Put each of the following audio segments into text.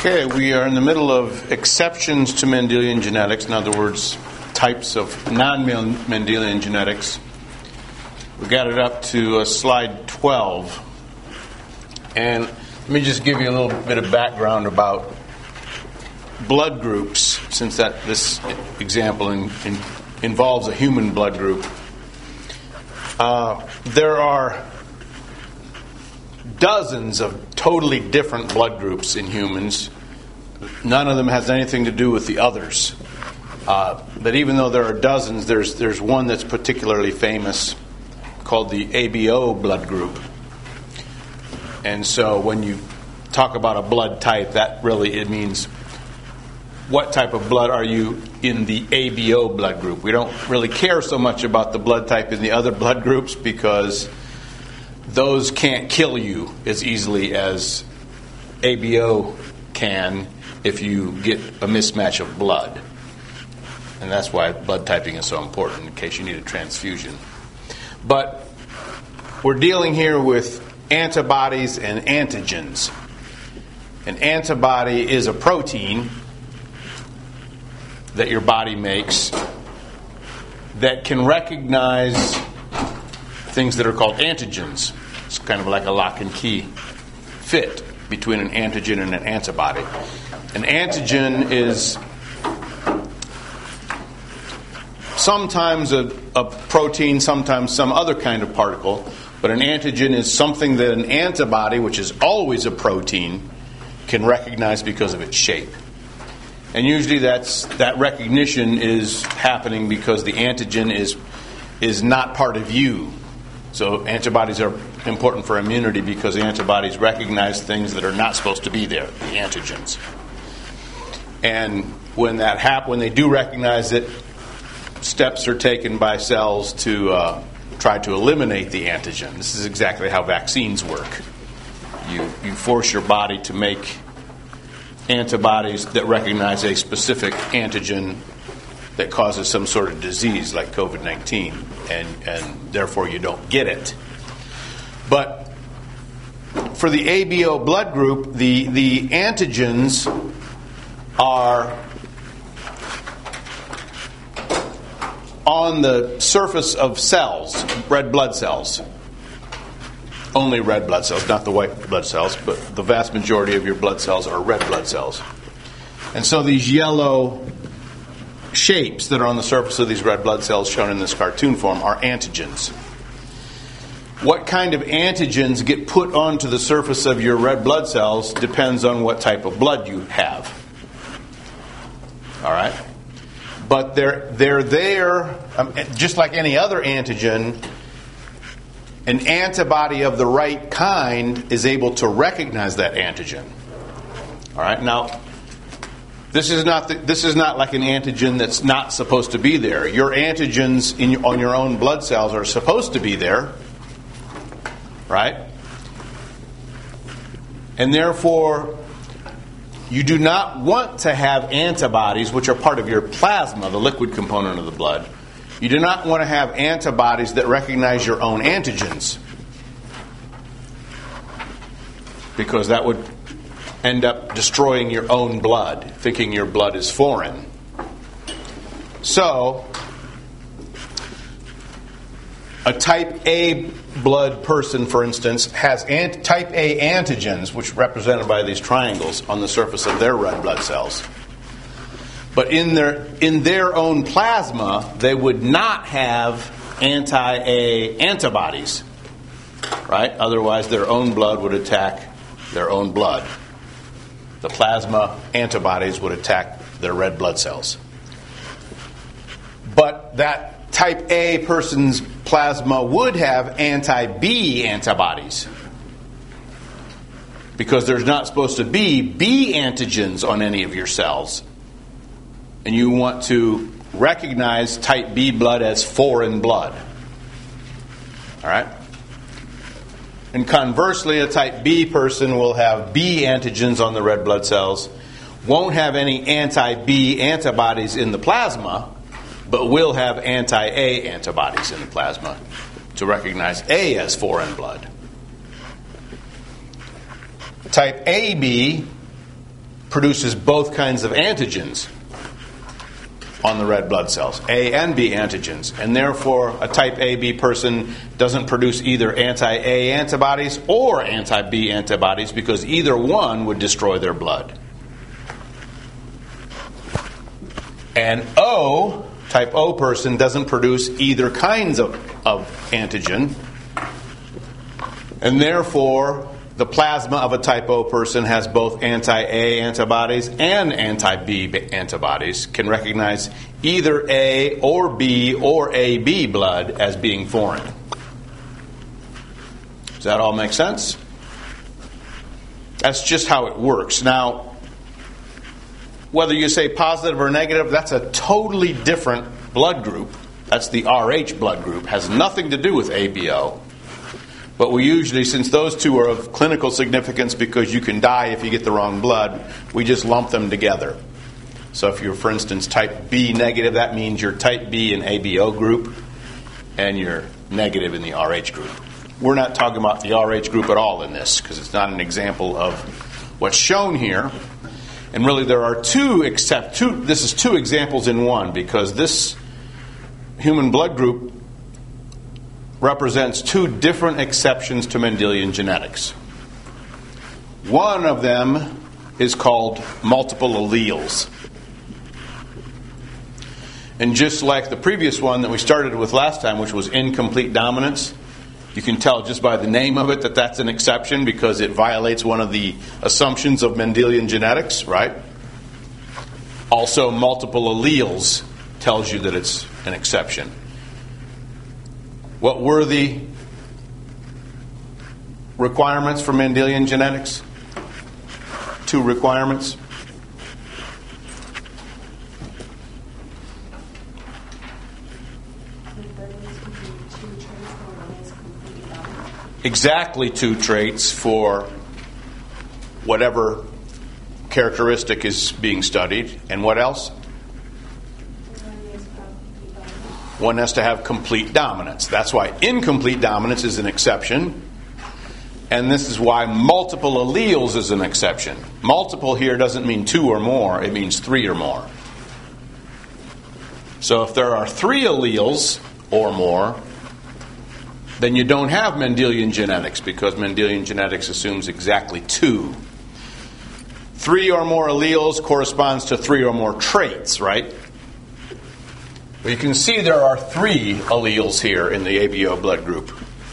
Okay, we are in the middle of exceptions to Mendelian genetics, in other words, types of non-Mendelian genetics. We got it up to slide 12. And let me just give you a little bit of background about blood groups, since this example involves a human blood group. There are dozens of totally different blood groups in humans. None of them has anything to do with the others. But even though there are dozens, there's one that's particularly famous called the ABO blood group. And so when you talk about a blood type, it means what type of blood are you in the ABO blood group. We don't really care so much about the blood type in the other blood groups because those can't kill you as easily as ABO can if you get a mismatch of blood. And that's why blood typing is so important, in case you need a transfusion. But we're dealing here with antibodies and antigens. An antibody is a protein that your body makes that can recognize things that are called antigens. It's kind of like a lock and key fit between an antigen and an antibody. An antigen is sometimes a protein, sometimes some other kind of particle, but an antigen is something that an antibody, which is always a protein, can recognize because of its shape. And usually that recognition is happening because the antigen is not part of you. So antibodies are important for immunity because the antibodies recognize things that are not supposed to be there, the antigens. And when that when they do recognize it, steps are taken by cells to try to eliminate the antigen. This is exactly how vaccines work. You force your body to make antibodies that recognize a specific antigen that causes some sort of disease like COVID-19, and therefore you don't get it. But for the ABO blood group, the antigens are on the surface of cells, red blood cells. Only red blood cells, not the white blood cells, but the vast majority of your blood cells are red blood cells. And so these yellow shapes that are on the surface of these red blood cells shown in this cartoon form are antigens. What kind of antigens get put onto the surface of your red blood cells depends on what type of blood you have. All right? But they're there, just like any other antigen. An antibody of the right kind is able to recognize that antigen. All right? Now, this is not like an antigen that's not supposed to be there. Your antigens on your own blood cells are supposed to be there, right? And therefore, you do not want to have antibodies, which are part of your plasma, the liquid component of the blood. You do not want to have antibodies that recognize your own antigens, because that would end up destroying your own blood, thinking your blood is foreign. So, a type A blood person, for instance, has type A antigens, which are represented by these triangles on the surface of their red blood cells. But in their own plasma, they would not have anti-A antibodies, right? Otherwise, their own blood would attack their own blood. The plasma antibodies would attack their red blood cells. But that type A person's plasma would have anti-B antibodies, because there's not supposed to be B antigens on any of your cells. And you want to recognize type B blood as foreign blood. All right? And conversely, a type B person will have B antigens on the red blood cells, won't have any anti-B antibodies in the plasma, but will have anti-A antibodies in the plasma to recognize A as foreign blood. Type AB produces both kinds of antigens on the red blood cells, A and B antigens. And therefore, a type AB person doesn't produce either anti-A antibodies or anti-B antibodies because either one would destroy their blood. And type O person doesn't produce either kinds of antigen. And therefore, the plasma of a type O person has both anti-A antibodies and anti-B antibodies, can recognize either A or B or AB blood as being foreign. Does that all make sense? That's just how it works. Now, whether you say positive or negative, that's a totally different blood group. That's the Rh blood group. Has nothing to do with ABO. But we usually, since those two are of clinical significance because you can die if you get the wrong blood, we just lump them together. So if you're, for instance, type B negative, that means you're type B in ABO group and you're negative in the Rh group. We're not talking about the Rh group at all in this because it's not an example of what's shown here. And really there are two examples in one because this human blood group represents two different exceptions to Mendelian genetics. One of them is called multiple alleles. And just like the previous one that we started with last time, which was incomplete dominance, you can tell just by the name of it that that's an exception because it violates one of the assumptions of Mendelian genetics, right? Also, multiple alleles tells you that it's an exception. What were the requirements for Mendelian genetics? Two requirements. Exactly two traits for whatever characteristic is being studied. And what else? One has to have complete dominance. That's why incomplete dominance is an exception. And this is why multiple alleles is an exception. Multiple here doesn't mean two or more. It means three or more. So if there are three alleles or more, then you don't have Mendelian genetics because Mendelian genetics assumes exactly two. Three or more alleles corresponds to three or more traits, right? Well, you can see there are three alleles here in the ABO blood group.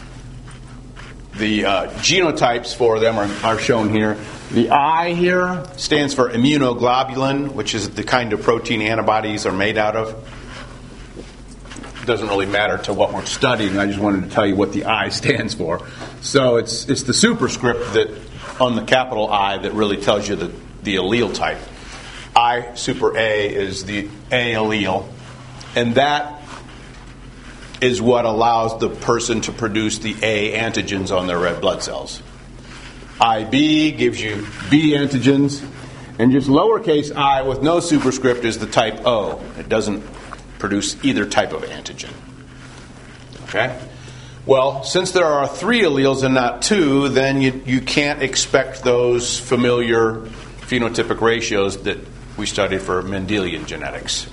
The genotypes for them are shown here. The I here stands for immunoglobulin, which is the kind of protein antibodies are made out of. It doesn't really matter to what we're studying. I just wanted to tell you what the I stands for. So it's the superscript that on the capital I that really tells you the allele type. I super A is the A allele. And that is what allows the person to produce the A antigens on their red blood cells. IB gives you B antigens. And just lowercase I with no superscript is the type O. It doesn't produce either type of antigen. Okay? Well, since there are three alleles and not two, then you can't expect those familiar phenotypic ratios that we studied for Mendelian genetics.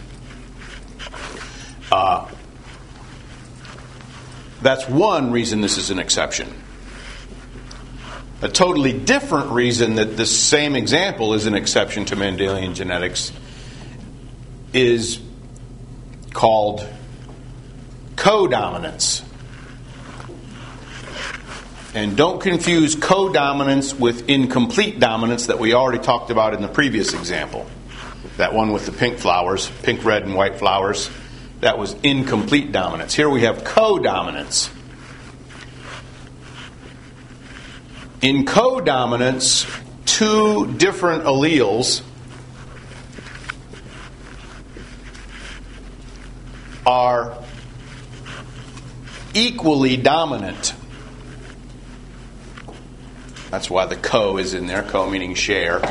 That's one reason this is an exception. A totally different reason that this same example is an exception to Mendelian genetics is called codominance. And don't confuse codominance with incomplete dominance that we already talked about in the previous example. That one with the pink flowers, pink, red, and white flowers. That was incomplete dominance. Here we have codominance. In codominance, two different alleles are equally dominant. That's why the co is in there, co meaning share.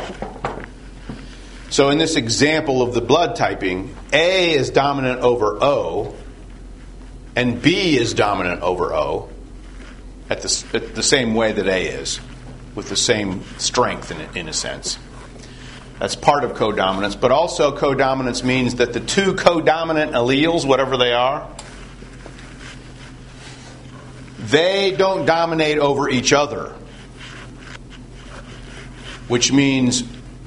So in this example of the blood typing, A is dominant over O, and B is dominant over O at the same way that A is, with the same strength in a sense. That's part of codominance. But also codominance means that the two codominant alleles, whatever they are, they don't dominate over each other. Which means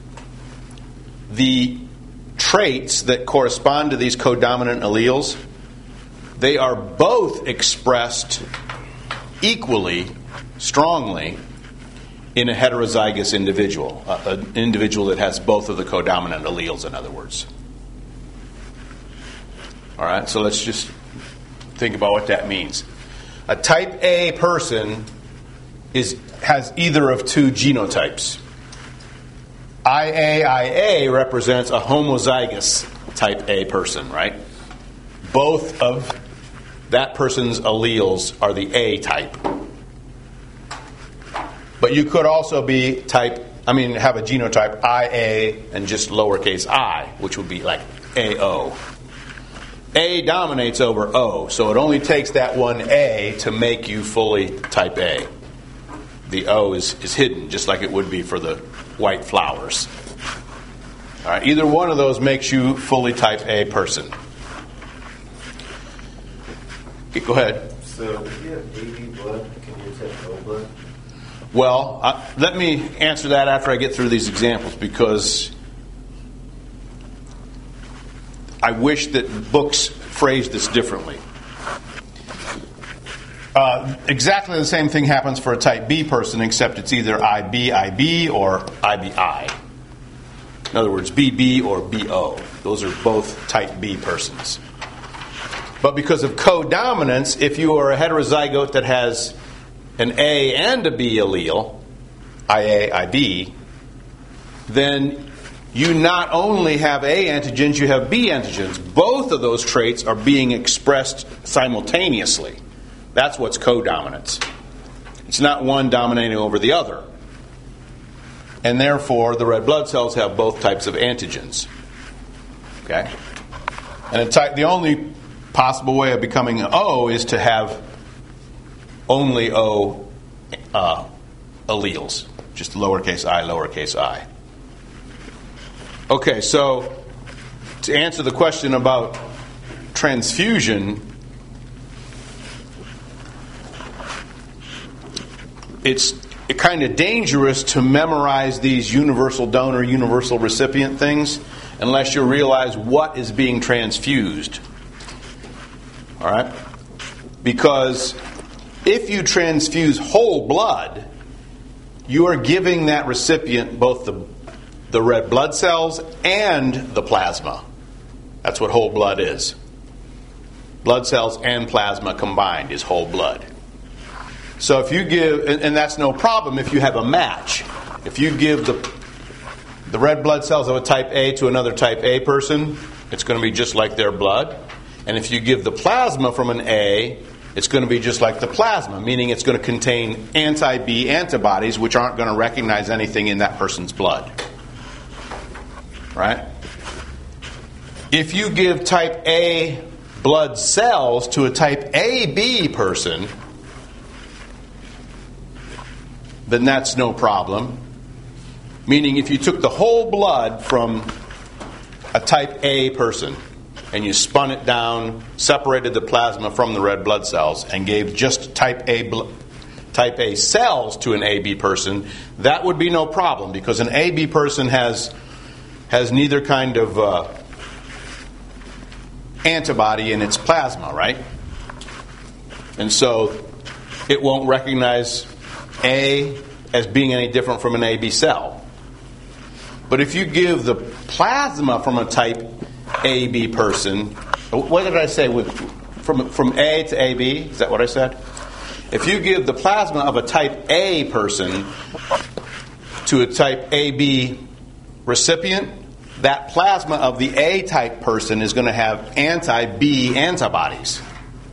the traits that correspond to these codominant alleles, they are both expressed equally, strongly, in a heterozygous individual. An individual that has both of the codominant alleles, in other words. All right, so let's just think about what that means. A type A person has either of two genotypes. IA represents a homozygous type A person, right? Both of that person's alleles are the A type. But you could also have a genotype IA and just lowercase I, which would be like AO. A dominates over O, so it only takes that one A to make you fully type A. The O is hidden, just like it would be for the white flowers. All right, either one of those makes you fully type A person. Okay, go ahead. So if you have AB blood, can you take O blood? Well, let me answer that after I get through these examples, because I wish that books phrased this differently. Exactly the same thing happens for a type B person, except it's either IB or IBI. In other words, BB or BO. Those are both type B persons. But because of codominance, if you are a heterozygote that has an A and a B allele, IA, IB, then you not only have A antigens, you have B antigens. Both of those traits are being expressed simultaneously. That's what's codominance. It's not one dominating over the other. And therefore, the red blood cells have both types of antigens. Okay? And the only possible way of becoming an O is to have only O alleles. Just lowercase I. Okay, so to answer the question about transfusion, it's kind of dangerous to memorize these universal donor, universal recipient things unless you realize what is being transfused. All right? Because if you transfuse whole blood, you are giving that recipient both the red blood cells and the plasma. That's what whole blood is. Blood cells and plasma combined is whole blood. So if you give, and that's no problem if you have a match. If you give the red blood cells of a type A to another type A person, it's going to be just like their blood. And if you give the plasma from an A, it's going to be just like the plasma, meaning it's going to contain anti-B antibodies which aren't going to recognize anything in that person's blood. Right? If you give type A blood cells to a type AB person, then that's no problem. Meaning if you took the whole blood from a type A person and you spun it down, separated the plasma from the red blood cells, and gave just type A cells to an AB person, that would be no problem, because an AB person has neither kind of antibody in its plasma, right? And so it won't recognize A as being any different from an AB cell. But if you give the plasma from a type AB person, what did I say? From A to AB? Is that what I said? If you give the plasma of a type A person to a type AB recipient, that plasma of the A type person is going to have anti-B antibodies.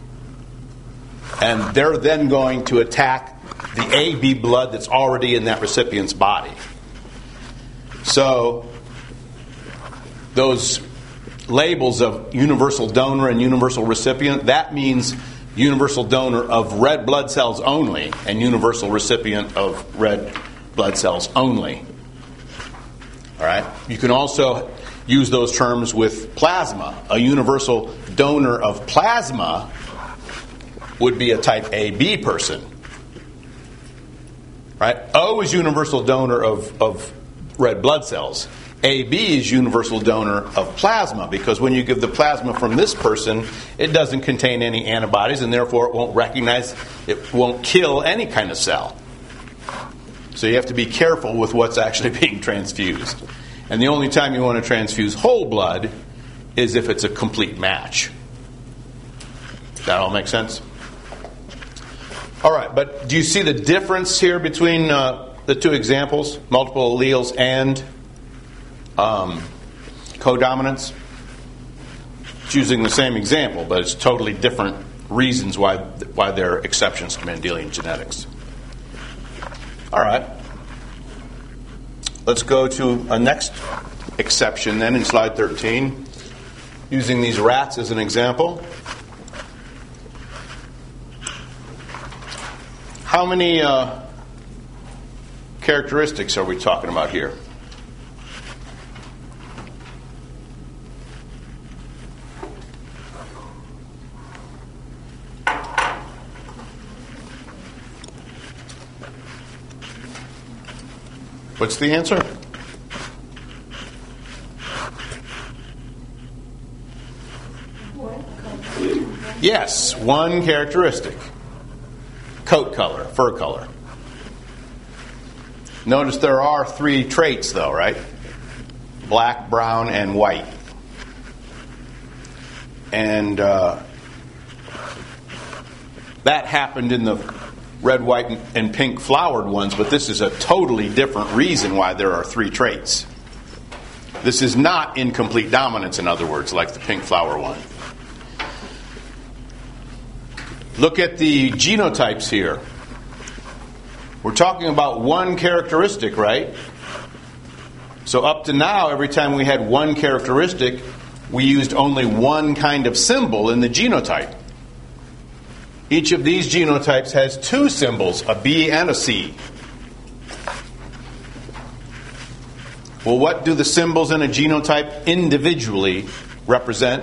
And they're then going to attack the AB blood that's already in that recipient's body. So those labels of universal donor and universal recipient, that means universal donor of red blood cells only and universal recipient of red blood cells only. All right. You can also use those terms with plasma. A universal donor of plasma would be a type AB person. Right? O is universal donor of red blood cells. AB is universal donor of plasma, because when you give the plasma from this person, it doesn't contain any antibodies, and therefore it won't kill any kind of cell. So you have to be careful with what's actually being transfused. And the only time you want to transfuse whole blood is if it's a complete match. That all make sense? All right, but do you see the difference here between the two examples, multiple alleles and codominance? It's using the same example, but it's totally different reasons why there are exceptions to Mendelian genetics. All right. Let's go to a next exception then in slide 13, using these rats as an example. How many characteristics are we talking about here? What's the answer? Yes, one characteristic. Coat color, fur color. Notice there are 3 traits though, right? Black, brown, and white. And that happened in the red, white, and pink flowered ones, but this is a totally different reason why there are 3 traits. This is not incomplete dominance, in other words, like the pink flower one. Look at the genotypes here. We're talking about one characteristic, right? So up to now, every time we had one characteristic, we used only one kind of symbol in the genotype. Each of these genotypes has 2 symbols, a B and a C. Well, what do the symbols in a genotype individually represent?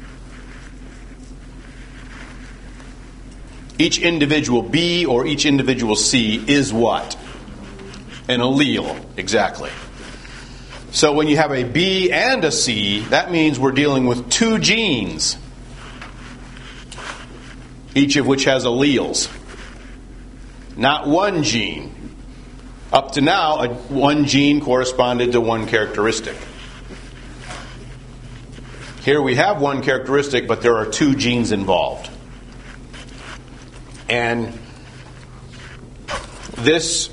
Each individual B or each individual C is what? An allele, exactly. So when you have a B and a C, that means we're dealing with 2 genes, each of which has alleles. Not one gene. Up to now, one gene corresponded to one characteristic. Here we have one characteristic, but there are 2 genes involved. And this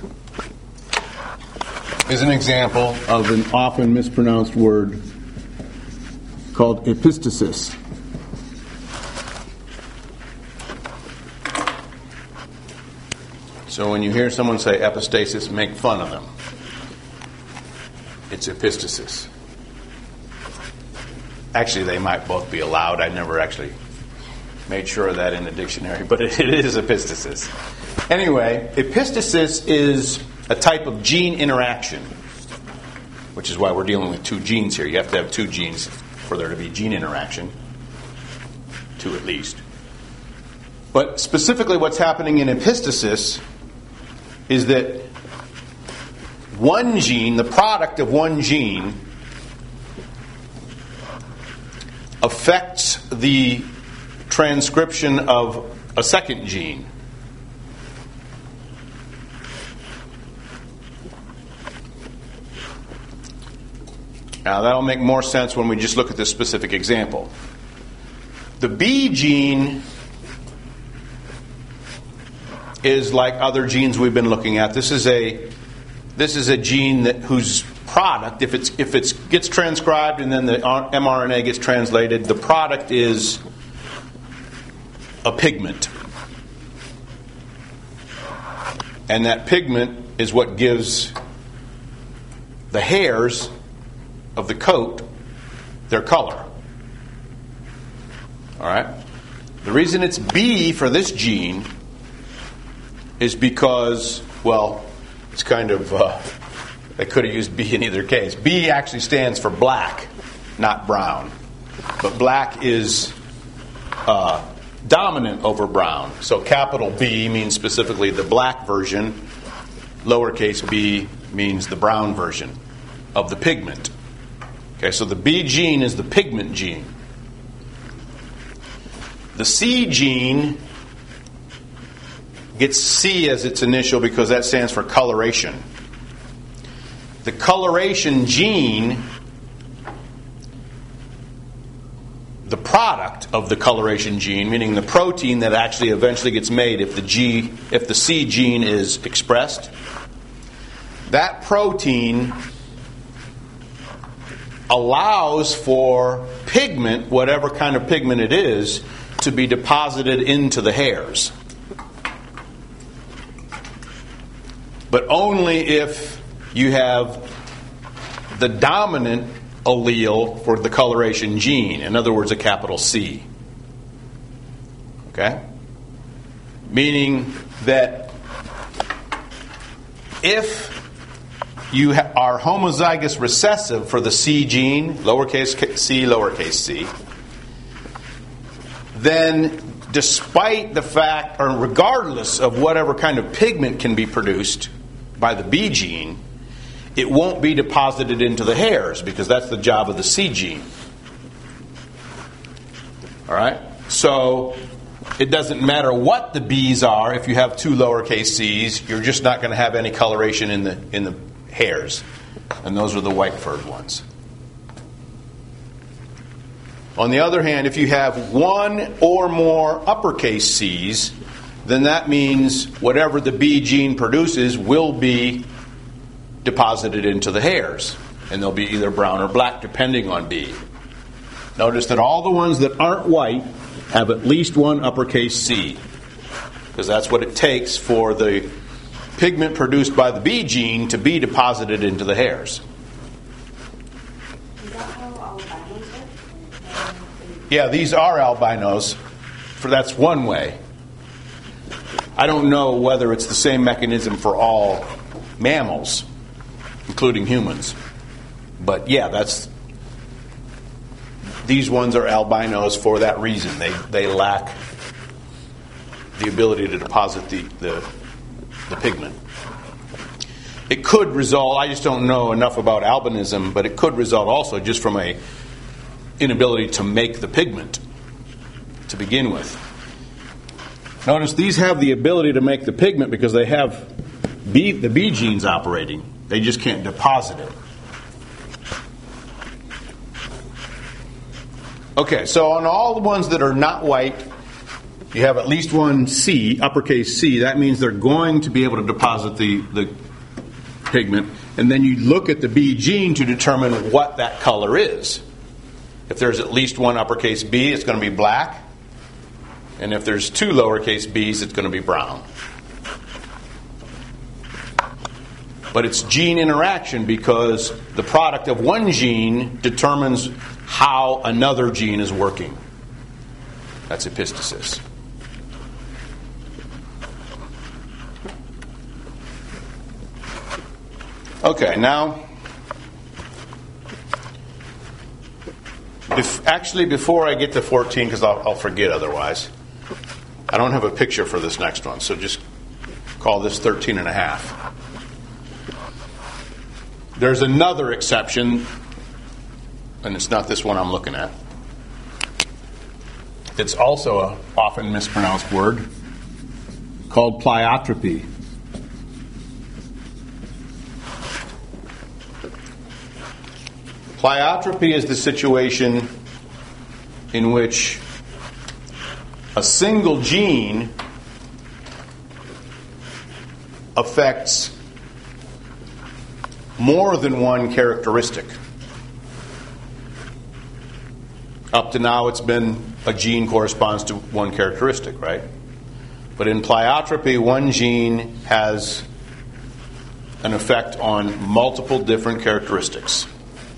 is an example of an often mispronounced word called epistasis. So when you hear someone say epistasis, make fun of them. It's epistasis. Actually, they might both be allowed. I never actually made sure of that in the dictionary, but it is epistasis. Anyway, epistasis is a type of gene interaction, which is why we're dealing with 2 genes here. You have to have 2 genes for there to be gene interaction, 2 at least. But specifically what's happening in epistasis is that one gene, the product of one gene, affects the transcription of a second gene. Now that'll make more sense when we just look at this specific example. The B gene is like other genes we've been looking at. This is a gene whose product, if it gets transcribed and then the mRNA gets translated, the product is a pigment. And that pigment is what gives the hairs of the coat their color. All right? The reason it's B for this gene is because, well, it's kind of They could have used B in either case. B actually stands for black, not brown. But black is dominant over brown. So capital B means specifically the black version. Lowercase b means the brown version of the pigment. Okay, so the B gene is the pigment gene. The C gene gets C as its initial because that stands for coloration. The coloration gene, the product of the coloration gene, meaning the protein that actually eventually gets made if the C gene is expressed, that protein allows for pigment, whatever kind of pigment it is, to be deposited into the hairs. But only if you have the dominant allele for the coloration gene. In other words, a capital C. Okay? Meaning that if you are homozygous recessive for the C gene, lowercase c, lowercase c, then despite the fact, or regardless of whatever kind of pigment can be produced by the B gene, it won't be deposited into the hairs because that's the job of the C gene. All right? So it doesn't matter what the B's are. If you have two lowercase c's, you're just not going to have any coloration in the hairs. And those are the white furred ones. On the other hand, if you have one or more uppercase C's, then that means whatever the B gene produces will be deposited into the hairs. And they'll be either brown or black depending on B. Notice that all the ones that aren't white have at least one uppercase C. Because that's what it takes for the pigment produced by the B gene to be deposited into the hairs. Is that how albinos work? Yeah, these are albinos. That's one way. I don't know whether it's the same mechanism for all mammals, including humans. But yeah, these ones are albinos for that reason. They lack the ability to deposit the pigment. It could result, I just don't know enough about albinism, but it could result also just from a inability to make the pigment to begin with. Notice these have the ability to make the pigment because they have the B genes operating. They just can't deposit it. Okay, so on all the ones that are not white, you have at least one C, uppercase C. That means they're going to be able to deposit the pigment. And then you look at the B gene to determine what that color is. If there's at least one uppercase B, it's going to be black. And if there's two lowercase b's, it's going to be brown. But it's gene interaction because the product of one gene determines how another gene is working. That's epistasis. Okay, now, before I get to 14, because I'll forget otherwise, I don't have a picture for this next one, so just call this 13 and a half. There's another exception, and it's not this one I'm looking at. It's also an often mispronounced word called pleiotropy. Pleiotropy is the situation in which a single gene affects more than one characteristic. Up to now, it's been a gene corresponds to one characteristic, right? But in pleiotropy, one gene has an effect on multiple different characteristics.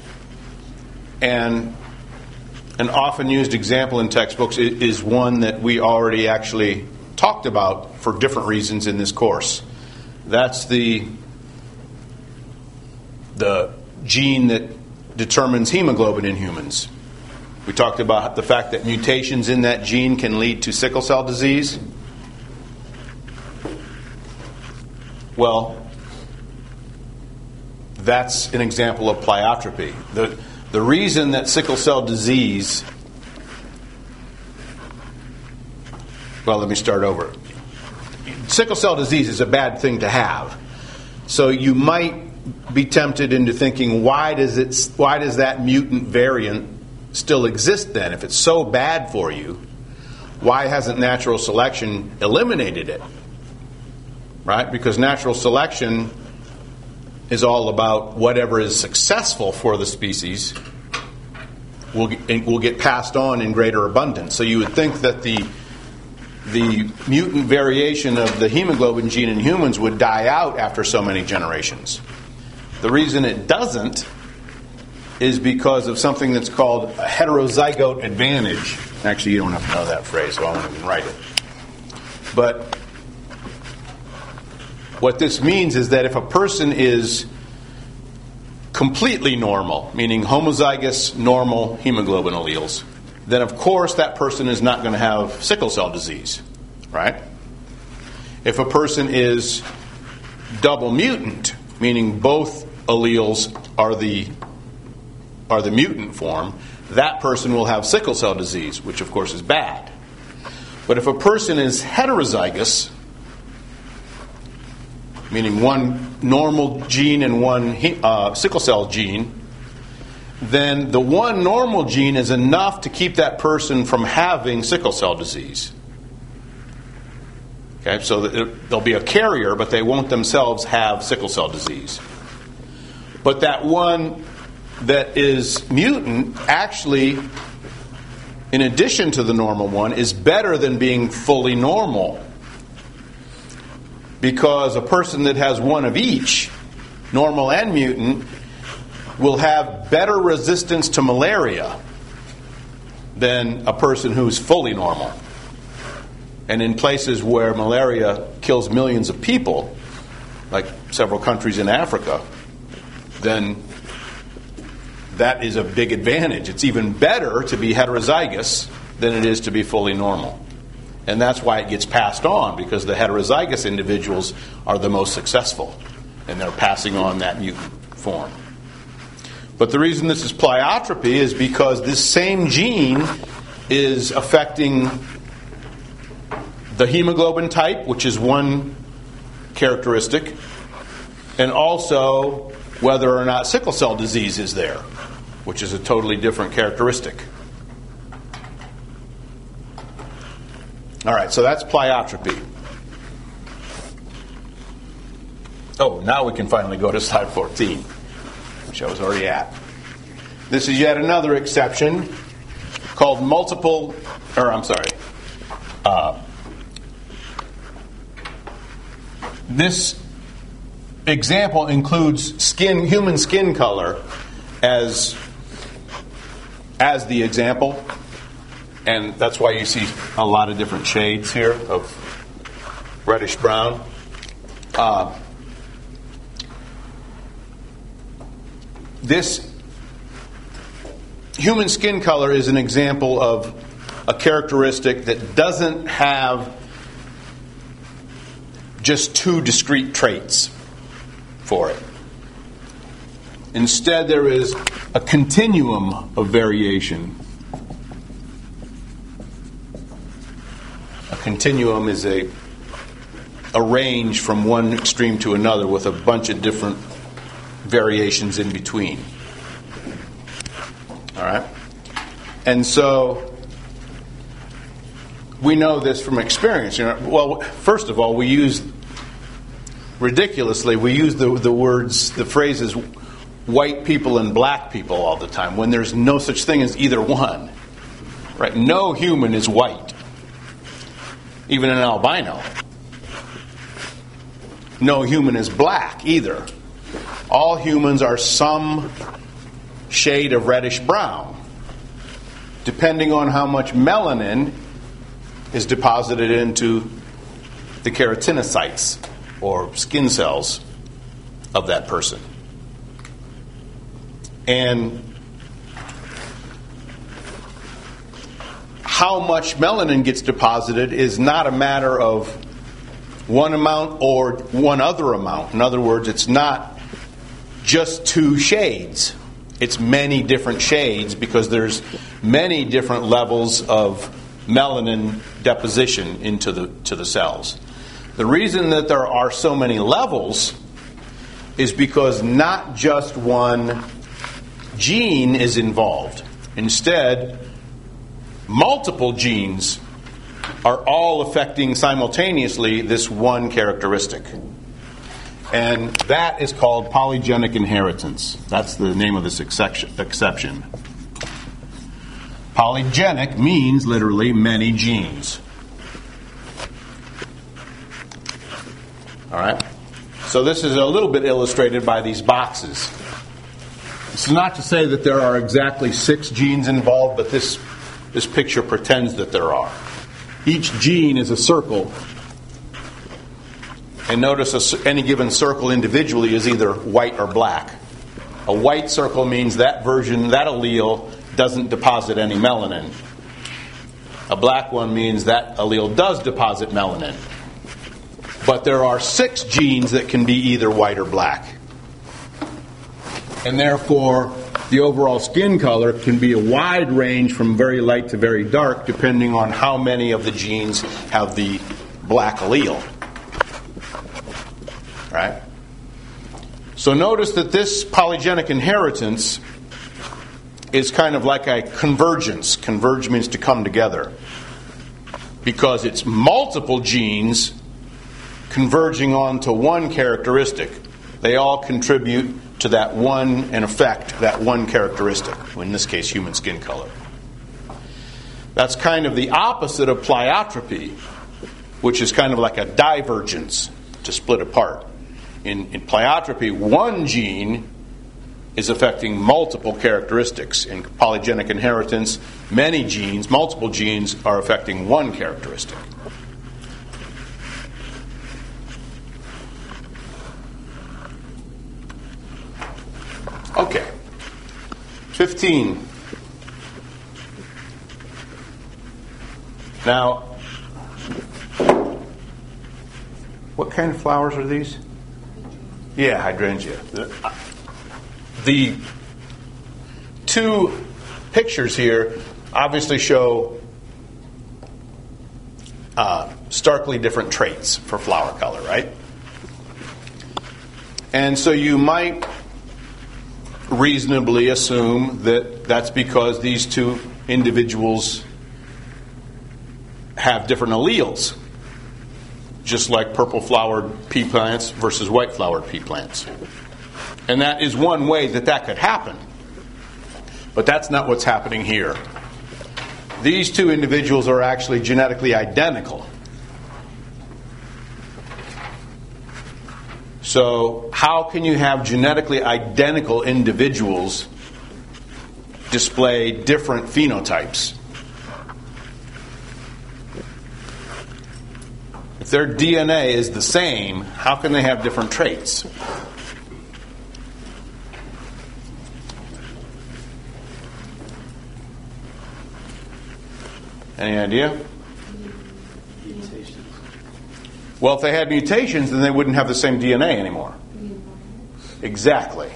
And an often used example in textbooks is one that we already actually talked about for different reasons in this course. That's the the gene that determines hemoglobin in humans. We talked about the fact that mutations in that gene can lead to sickle cell disease. Well, that's an example of pleiotropy. The reason that sickle cell disease... Well, let me start over. Sickle cell disease is a bad thing to have. So you might be tempted into thinking, why does that mutant variant still exist then? If it's so bad for you, why hasn't natural selection eliminated it? Right? Because natural selection is all about whatever is successful for the species will get passed on in greater abundance. So you would think that the mutant variation of the hemoglobin gene in humans would die out after so many generations. The reason it doesn't is because of something that's called a heterozygote advantage. Actually, you don't have to know that phrase, so I won't even write it. But what this means is that if a person is completely normal, meaning homozygous normal hemoglobin alleles, then of course that person is not going to have sickle cell disease, right? If a person is double mutant, meaning both alleles are the mutant form, that person will have sickle cell disease, which of course is bad. But if a person is heterozygous, meaning one normal gene and one sickle cell gene, then the one normal gene is enough to keep that person from having sickle cell disease. Okay, so they'll be a carrier, but they won't themselves have sickle cell disease. But that one that is mutant actually, in addition to the normal one, is better than being fully normal. Because a person that has one of each, normal and mutant, will have better resistance to malaria than a person who's fully normal. And in places where malaria kills millions of people, like several countries in Africa, then that is a big advantage. It's even better to be heterozygous than it is to be fully normal. And that's why it gets passed on, because the heterozygous individuals are the most successful, and they're passing on that mutant form. But the reason this is pleiotropy is because this same gene is affecting the hemoglobin type, which is one characteristic, and also whether or not sickle cell disease is there, which is a totally different characteristic. All right, so that's pleiotropy. Oh, now we can finally go to slide 14, which I was already at. This is yet another exception called this example includes human skin color as the example, and that's why you see a lot of different shades here of reddish brown. This human skin color is an example of a characteristic that doesn't have just two discrete traits for it. Instead, there is a continuum of variation. A continuum is a range from one extreme to another with a bunch of different variations in between. All right? And so we know this from experience. Well, first of all, we use the phrases white people and black people all the time when there's no such thing as either one. Right? No human is white. Even an albino. No human is black either. All humans are some shade of reddish brown, depending on how much melanin is deposited into the keratinocytes or skin cells of that person. And how much melanin gets deposited is not a matter of one amount or one other amount. In other words, it's not just two shades. It's many different shades because there's many different levels of melanin deposition into the cells. The reason that there are so many levels is because not just one gene is involved. Instead, multiple genes are all affecting simultaneously this one characteristic. And that is called polygenic inheritance. That's the name of this exception. Polygenic means literally many genes. All right? So this is a little bit illustrated by these boxes. This is not to say that there are exactly 6 genes involved, but this picture pretends that there are. Each gene is a circle. And notice any given circle individually is either white or black. A white circle means that version, that allele, doesn't deposit any melanin. A black one means that allele does deposit melanin. But there are 6 genes that can be either white or black. And therefore, the overall skin color can be a wide range from very light to very dark, depending on how many of the genes have the black allele. Right? So notice that this polygenic inheritance is kind of like a convergence. Converge means to come together. Because it's multiple genes converging onto one characteristic. They all contribute to that one and affect that one characteristic, in this case human skin color. That's kind of the opposite of pleiotropy, which is kind of like a divergence, to split apart. In pleiotropy, one gene is affecting multiple characteristics. In polygenic inheritance, many genes, multiple genes, are affecting one characteristic. Okay. 15. Now, what kind of flowers are these? Yeah, hydrangea. The 2 pictures here obviously show starkly different traits for flower color, right? And so you might reasonably assume that that's because these 2 individuals have different alleles, just like purple-flowered pea plants versus white-flowered pea plants. And that is one way that could happen. But that's not what's happening here. These 2 individuals are actually genetically identical. So how can you have genetically identical individuals display different phenotypes? If their DNA is the same, how can they have different traits? Any idea? Well, if they had mutations, then they wouldn't have the same DNA anymore. Exactly.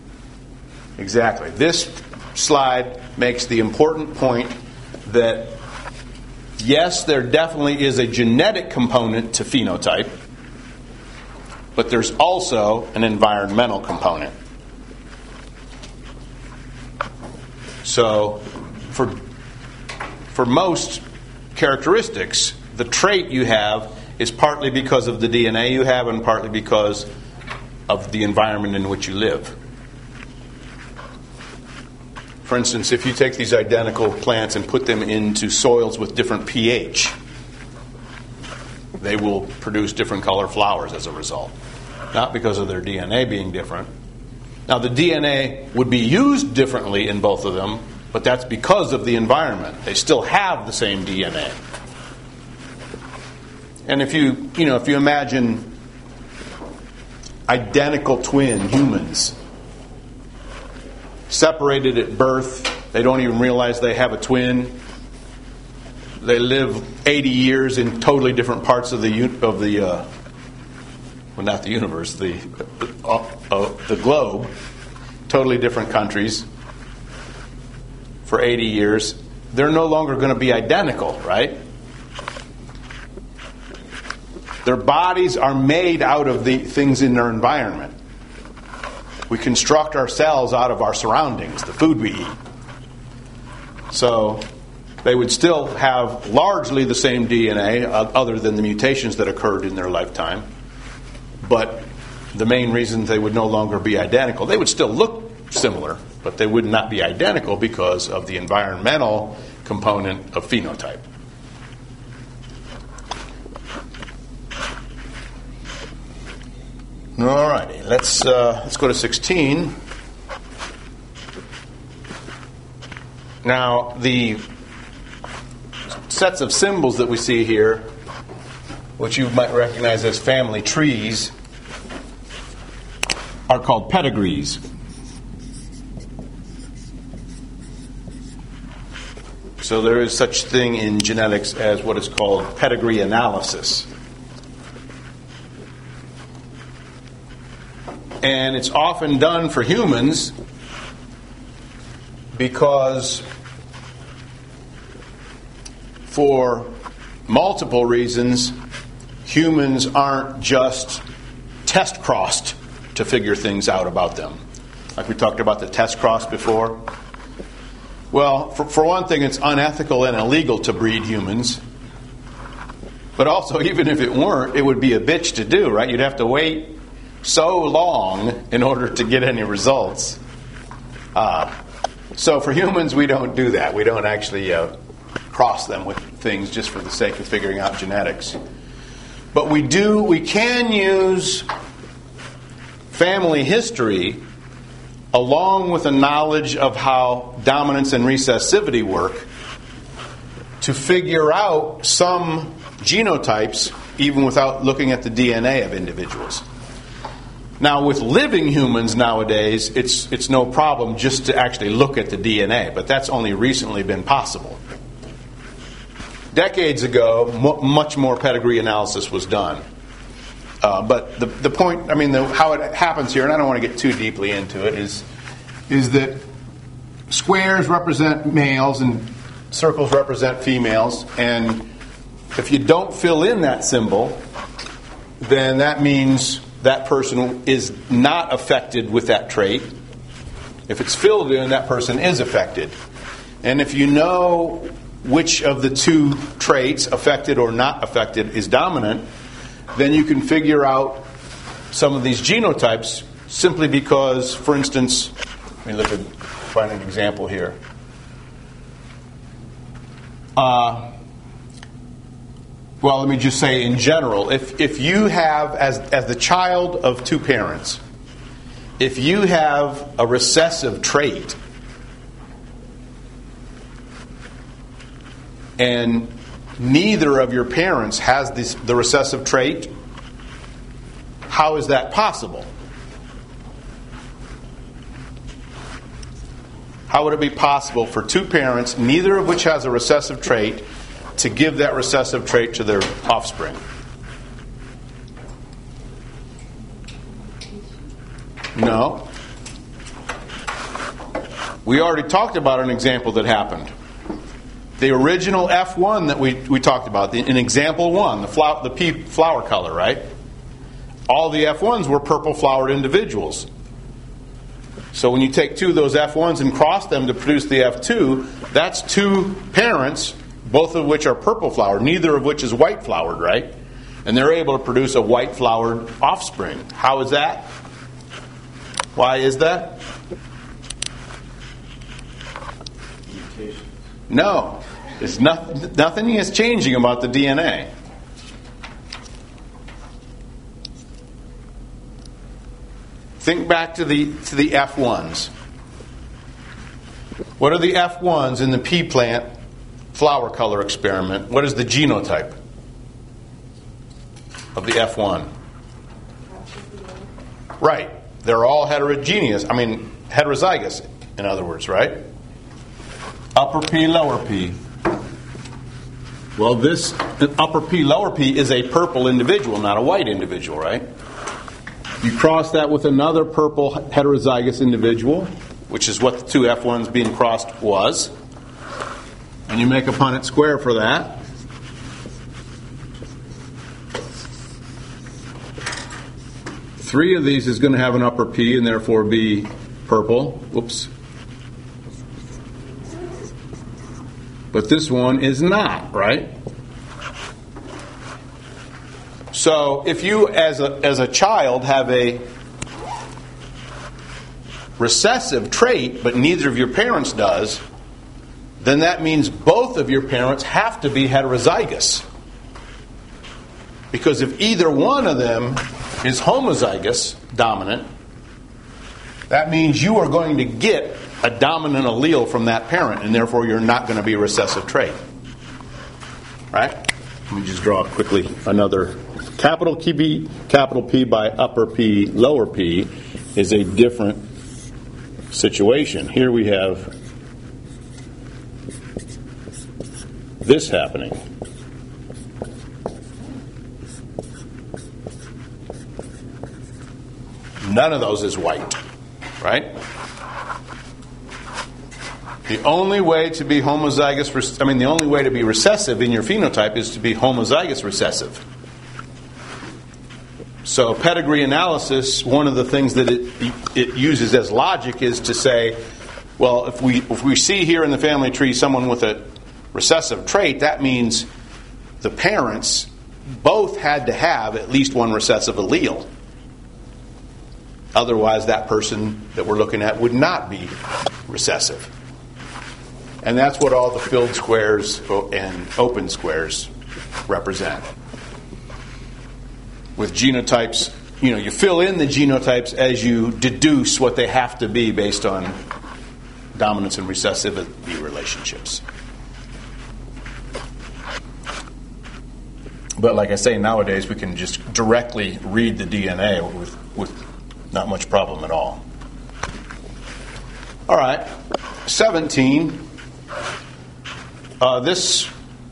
This slide makes the important point that, yes, there definitely is a genetic component to phenotype, but there's also an environmental component. So, for most characteristics, the trait you have is partly because of the DNA you have and partly because of the environment in which you live. For instance, if you take these identical plants and put them into soils with different pH, they will produce different color flowers as a result. Not because of their DNA being different. Now, the DNA would be used differently in both of them, but that's because of the environment. They still have the same DNA. And if you imagine identical twin humans separated at birth. They don't even realize they have a twin. They live 80 years in totally different parts of the well, not the universe, the globe, totally different countries for 80 years. They're no longer going to be identical, right? Their bodies are made out of the things in their environment. We construct ourselves out of our surroundings, the food we eat. So they would still have largely the same DNA, other than the mutations that occurred in their lifetime. But the main reason they would no longer be identical, they would still look similar, but they would not be identical because of the environmental component of phenotype. All righty, let's go to 16. Now, the sets of symbols that we see here, which you might recognize as family trees, are called pedigrees. So there is such thing in genetics as what is called pedigree analysis. And it's often done for humans because for multiple reasons, humans aren't just test crossed to figure things out about them. Like we talked about the test cross before. Well, for one thing, it's unethical and illegal to breed humans. But also, even if it weren't, it would be a bitch to do, right? You'd have to wait so long in order to get any results. So for humans, we don't do that. We don't actually cross them with things just for the sake of figuring out genetics. But we can use family history along with a knowledge of how dominance and recessivity work to figure out some genotypes even without looking at the DNA of individuals. Now, with living humans nowadays, it's no problem just to actually look at the DNA, but that's only recently been possible. Decades ago, much more pedigree analysis was done. But the point, how it happens here, and I don't want to get too deeply into it, is that squares represent males and circles represent females, and if you don't fill in that symbol, then that means that person is not affected with that trait. If it's filled in, that person is affected. And if you know which of the two traits, affected or not affected, is dominant, then you can figure out some of these genotypes simply because, for instance, let me find an example here. Well, let me just say in general, if you have, as the child of two parents, if you have a recessive trait, and neither of your parents has the recessive trait, how is that possible? How would it be possible for two parents, neither of which has a recessive trait, to give that recessive trait to their offspring? No. We already talked about an example that happened. The original F1 that we talked about, in example 1, the pea flower color, right? All the F1s were purple flowered individuals. So when you take two of those F1s and cross them to produce the F2, that's two parents, both of which are purple flowered, neither of which is white flowered, right? And they're able to produce a white flowered offspring. How is that? Why is that? No. It's nothing is changing about the DNA. Think back to the F1s. What are the F1s in the pea plant flower color experiment? What is the genotype of the F1? Right. They're all heterozygous. in other words, right? Upper P, lower P. Well, this upper P, lower P is a purple individual, not a white individual, right? You cross that with another purple heterozygous individual, which is what the two F1s being crossed was. And you make a Punnett square for that. Three of these is going to have an upper P and therefore be purple. Whoops. But this one is not, right? So if you, as a child, have a recessive trait, but neither of your parents does, then that means both of your parents have to be heterozygous. Because if either one of them is homozygous dominant, that means you are going to get a dominant allele from that parent, and therefore you're not going to be a recessive trait. Right? Let me just draw quickly another. Capital P by upper P, lower P is a different situation. Here we have this happening. None of those is white, right? The only way to be homozygous, the only way to be recessive in your phenotype is to be homozygous recessive. So pedigree analysis, one of the things that it uses as logic is to say, well, if we see here in the family tree someone with a recessive trait, that means the parents both had to have at least one recessive allele. Otherwise, that person that we're looking at would not be recessive. And that's what all the filled squares and open squares represent. With genotypes, you fill in the genotypes as you deduce what they have to be based on dominance and recessivity relationships. But like I say, nowadays we can just directly read the DNA with not much problem at all. All right, 17. This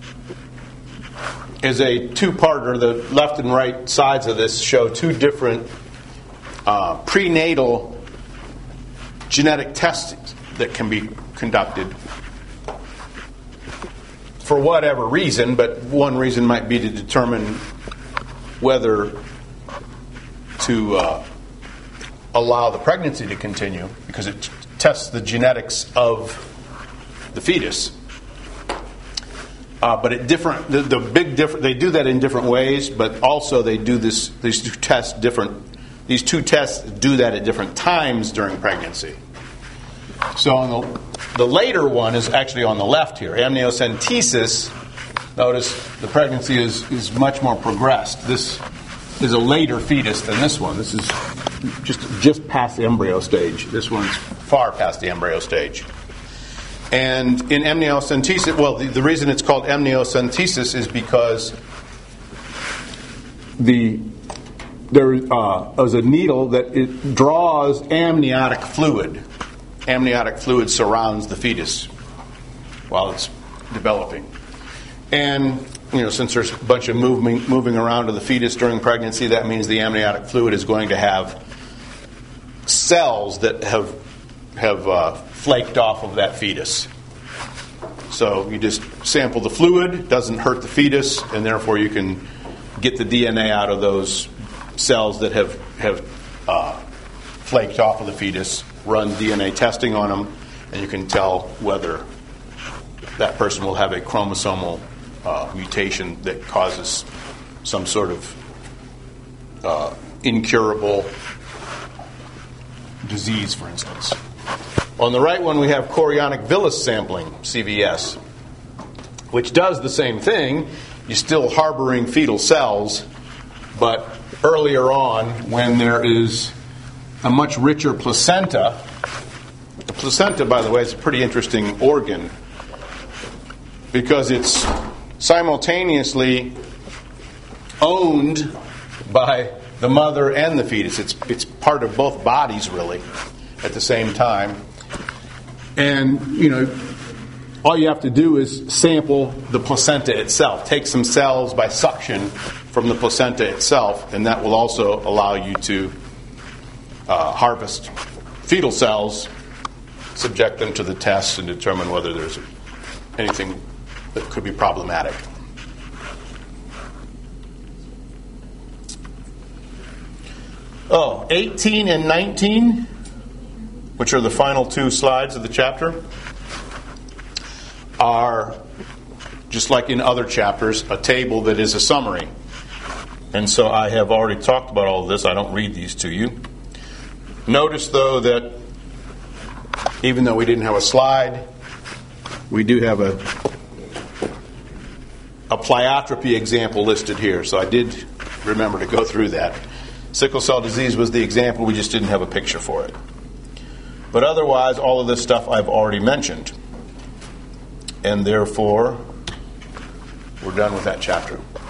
is a two-parter. The left and right sides of this show two different prenatal genetic tests that can be conducted for whatever reason, but one reason might be to determine whether to allow the pregnancy to continue, because it tests the genetics of the fetus. But the big difference, they do that in different ways, but also they do these two tests different. These two tests do that at different times during pregnancy. So on the later one is actually on the left here, amniocentesis. Notice the pregnancy is much more progressed. This is a later fetus than this one. This is just past the embryo stage. This one's far past the embryo stage. And in amniocentesis, well, the reason it's called amniocentesis is because there is a needle that it draws amniotic fluid. Amniotic fluid surrounds the fetus while it's developing. And since there's a bunch of moving around to the fetus during pregnancy, that means the amniotic fluid is going to have cells that have flaked off of that fetus. So you just sample the fluid, doesn't hurt the fetus, and therefore you can get the DNA out of those cells that have flaked off of the fetus, run DNA testing on them, and you can tell whether that person will have a chromosomal mutation that causes some sort of incurable disease, for instance. On the right one, we have chorionic villus sampling, CVS, which does the same thing. You're still harboring fetal cells, but earlier on, when there is a much richer placenta. The placenta, by the way, is a pretty interesting organ because it's simultaneously owned by the mother and the fetus. It's part of both bodies, really, at the same time. And, all you have to do is sample the placenta itself. Take some cells by suction from the placenta itself, and that will also allow you to harvest fetal cells, subject them to the tests, and determine whether there's anything that could be problematic. Oh, 18 and 19, which are the final two slides of the chapter, are, just like in other chapters, a table that is a summary. And so I have already talked about all of this. I don't read these to you. Notice, though, that even though we didn't have a slide, we do have a pleiotropy example listed here. So I did remember to go through that. Sickle cell disease was the example. We just didn't have a picture for it. But otherwise, all of this stuff I've already mentioned. And therefore, we're done with that chapter.